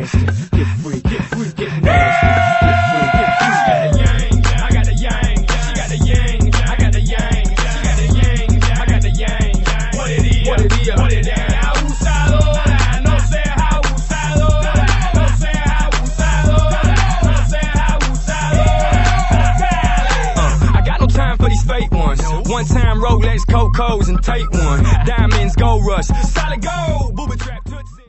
nasty. Get free, get free, get nasty. Get free, get free. She got the yang, I got the yang. She got the yang, I got the yang. She got the yang, I got the yang. What it is, what it is, what it is. Abusadora, no seas abusadora. No seas abusadora. No seas abusadora. I got no time for these fake ones. One time Rolex, Cocos, and take one. Diamonds, gold rush, solid gold, booby trap.